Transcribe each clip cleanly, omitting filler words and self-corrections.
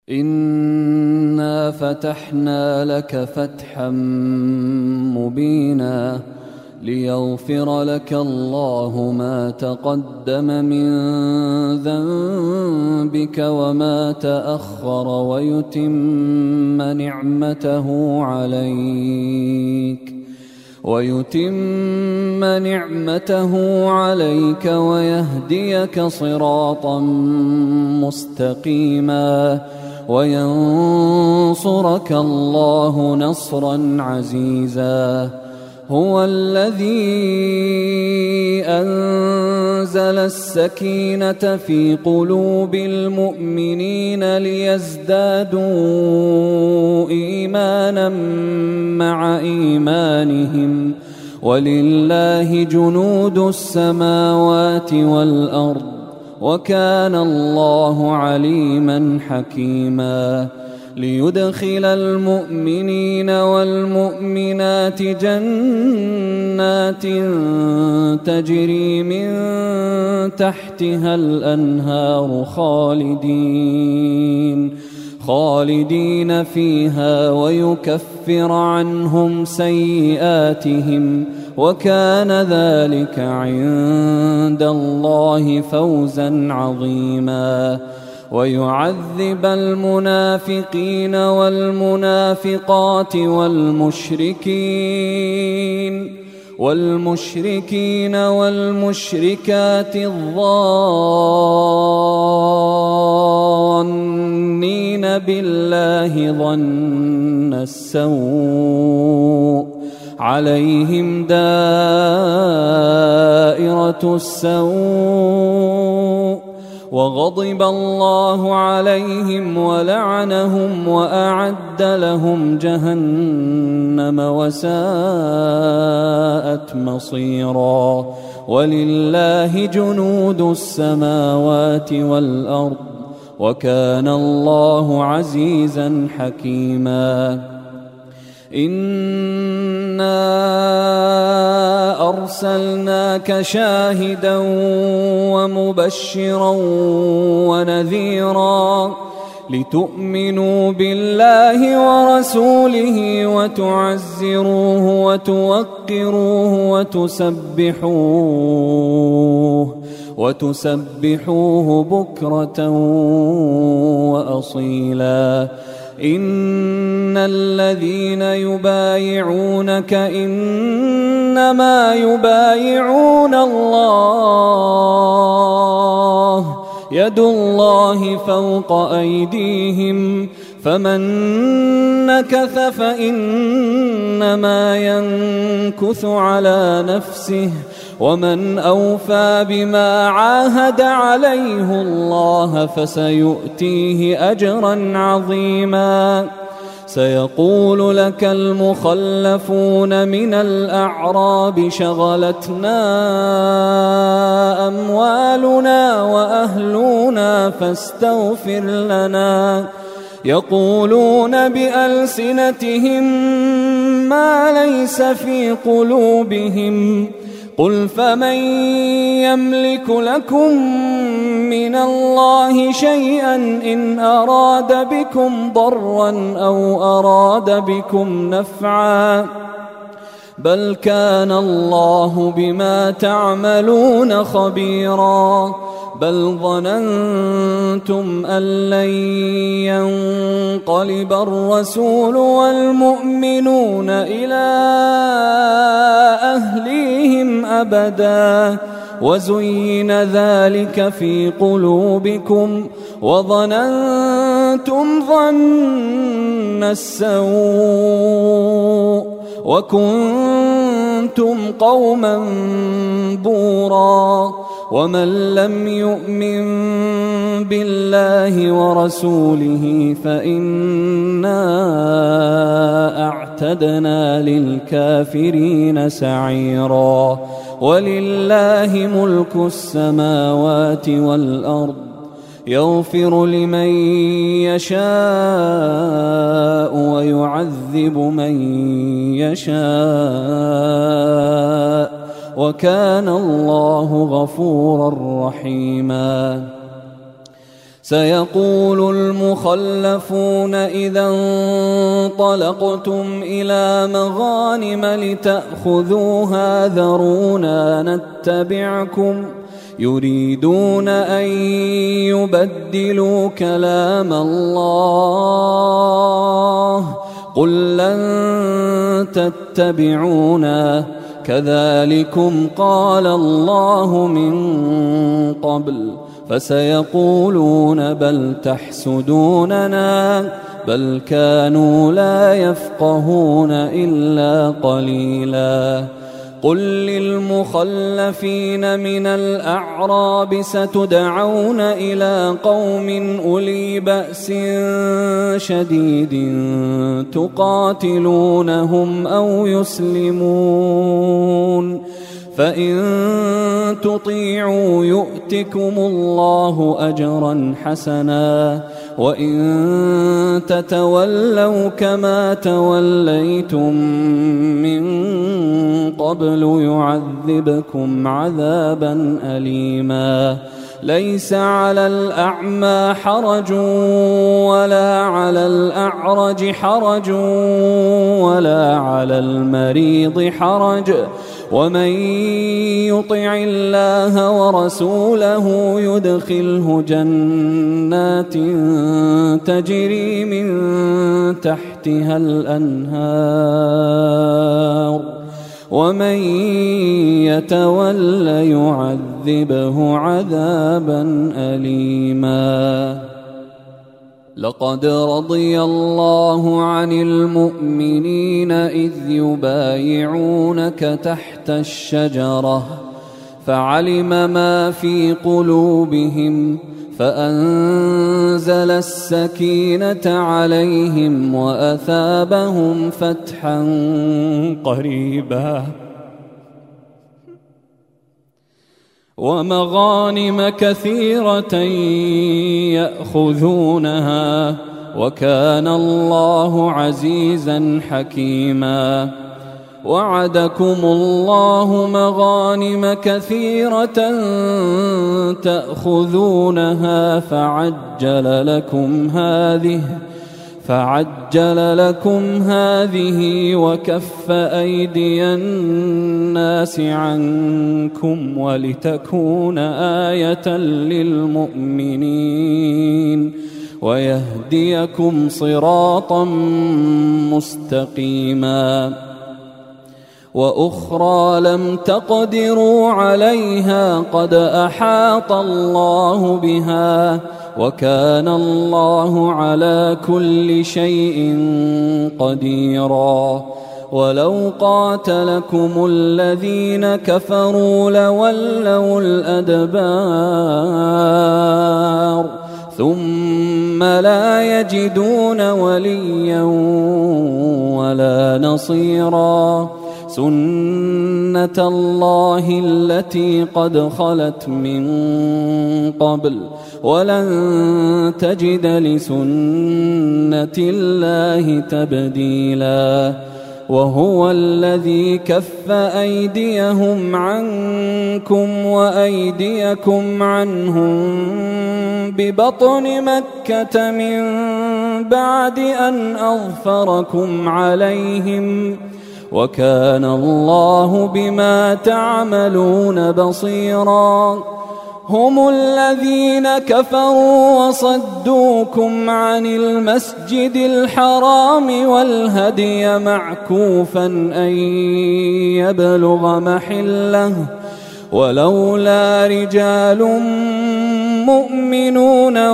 إنا فتحنا لك فتحا مبينا ليغفر لك الله ما تقدم من ذنبك وما تأخر ويتم نعمته عليك ويهديك صراطا مستقيما وينصرك الله نصرا عزيزا. هو الذي أنزل السكينة في قلوب المؤمنين ليزدادوا إيمانا مع إيمانهم ولله جنود السماوات والأرض وكان الله عليما حكيما. ليدخل المؤمنين والمؤمنات جنات تجري من تحتها الأنهار خالدين فيها ويكفر عنهم سيئاتهم وكان ذلك عند الله فوزا عظيما. ويعذب المنافقين والمنافقات والمشركين والمشركات الظانين بالله ظن السوء عليهم دائرة السوء وغضب الله عليهم ولعنهم وأعد لهم جهنم وساءت مصيرا. ولله جنود السماوات والأرض وكان الله عزيزا حكيما. إنا أرسلناك شاهدا ومبشرا ونذيرا لتؤمنوا بالله ورسوله وتعزروه وتوقروه وتسبحوه بكرة وأصيلا. إن الذين يبايعونك إنما يبايعون الله يد الله فوق أيديهم فمن نكث فإنما ينكث على نفسه ومن أوفى بما عاهد عليه الله فسيؤتيه أجرا عظيما. سيقول لك المخلفون من الأعراب شغلتنا أموالنا وأهلنا فاستغفر لنا يقولون بألسنتهم ما ليس في قلوبهم قل فمن يملك لكم من الله شيئا إن أراد بكم ضرا أو أراد بكم نفعا بل كان الله بما تعملون خبيرا. بل ظننتم أن لن ينقلب الرسول والمؤمنون إلى أهليهم أبدا وزين ذلك في قلوبكم وظننتم ظن السوء وكنتم قوما بورا. ومن لم يؤمن بالله ورسوله فإنا أعتدنا للكافرين سعيرا. ولله ملك السماوات والأرض يغفر لمن يشاء ويعذب من يشاء وكان الله غفورا رحيما. سيقول المخلفون إذا انطلقتم إلى مغانم لتأخذوها ذرونا نتبعكم يريدون أن يبدلوا كلام الله قل لن تتبعونا كذلكم قال الله من قبل فسيقولون بل تحسدوننا بل كانوا لا يفقهون إلا قليلا قل للمخلفين من الأعراب ستدعون إلى قوم أولي بأس شديد تقاتلونهم أو يسلمون فإن تطيعوا يؤتكم الله أجرا حسنا وإن تتولوا كما توليتم من قبل يعذبكم عذابا أليما ليس على الأعمى حرج ولا على الأعرج حرج ولا على المريض حرج ومن يطع الله ورسوله يدخله جنات تجري من تحتها الأنهار ومن يتول يعذبه عذابا أليما لقد رضي الله عن المؤمنين إذ يبايعونك تحت الشجرة فعلم ما في قلوبهم فأنزل السكينة عليهم وأثابهم فتحا قريبا ومغانم كثيرة يأخذونها وكان الله عزيزا حكيما وعدكم الله مغانم كثيرة تأخذونها فعجل لكم هذه وكف أيدي الناس عنكم ولتكون آية للمؤمنين ويهديكم صراطا مستقيما وأخرى لم تقدروا عليها قد أحاط الله بها وكان الله على كل شيء قديرا ولو قاتلكم الذين كفروا لولوا الأدبار ثم لا يجدون وليا ولا نصيرا سنة الله التي قد خلت من قبل ولن تجد لسنة الله تبديلا وهو الذي كف أيديهم عنكم وأيديكم عنهم ببطن مكة من بعد أن أظفركم عليهم وكان الله بما تعملون بصيرا هم الذين كفروا وصدوكم عن المسجد الحرام والهدي معكوفا أن يبلغ محله ولولا رجال مؤمنون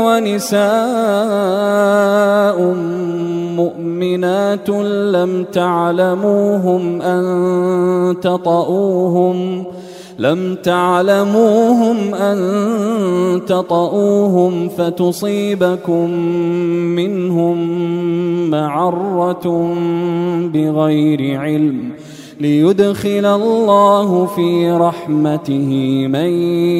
ونساء مؤمنات لم تعلموهم أن تطؤوهم فتصيبكم منهم معرة بغير علم ليدخل الله في رحمته من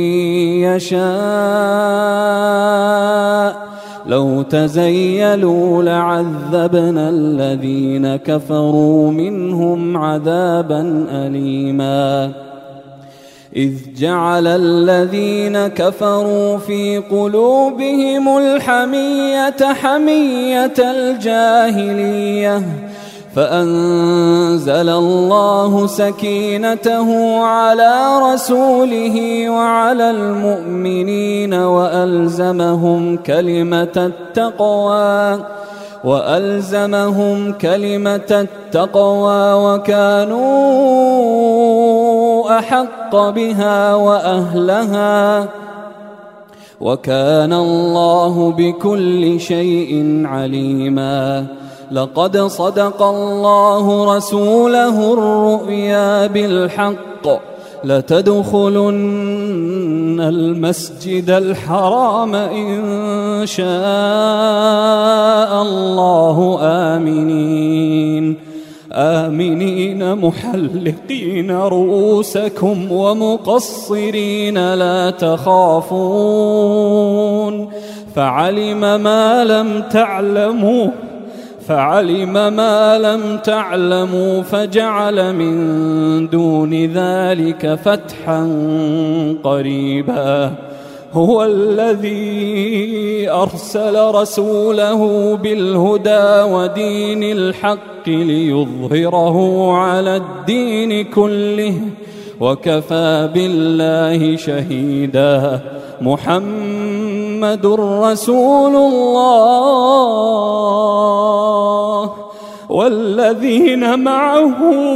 يشاء لو تزيلوا لعذبنا الذين كفروا منهم عذابا أليما إذ جعل الذين كفروا في قلوبهم الحمية حمية الجاهلية فأنزل الله سكينته على رسوله وعلى المؤمنين وألزمهم كلمة التقوى وكانوا أحق بها وأهلها وكان الله بكل شيء عليما. لقد صدق الله رسوله الرؤيا بالحق لتدخلن المسجد الحرام إن شاء الله آمنين محلقين رؤوسكم ومقصرين لا تخافون فعلم ما لم تعلموا فجعل من دون ذلك فتحا قريبا. هو الذي أرسل رسوله بالهدى ودين الحق ليظهره على الدين كله وكفى بالله شهيدا. محمد رسول الله والذين معه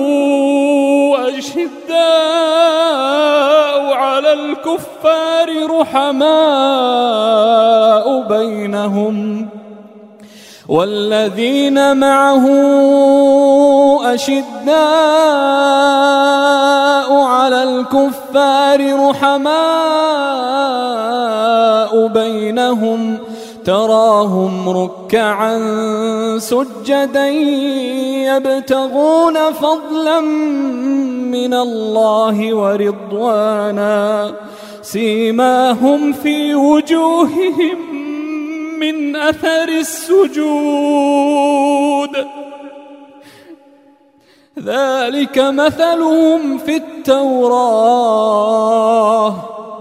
أشداء على الكفار رحماء بينهم تراهم ركعا سجدا يبتغون فضلا من الله ورضوانا سيماهم في وجوههم من أثر السجود ذلك مثلهم في التوراة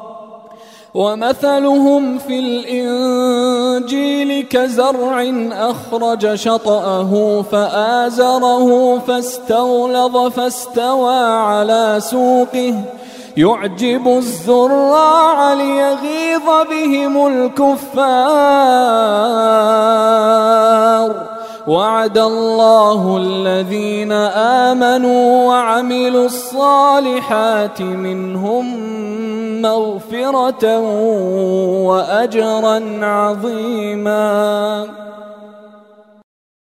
ومثلهم في الإنجيل كزرع أخرج شطأه فآزره فاستغلظ فاستوى على سوقه يعجب الزراع ليغيظ بهم الكفار. وعد الله الذين آمنوا وعملوا الصالحات منهم مغفرة وأجرا عظيما.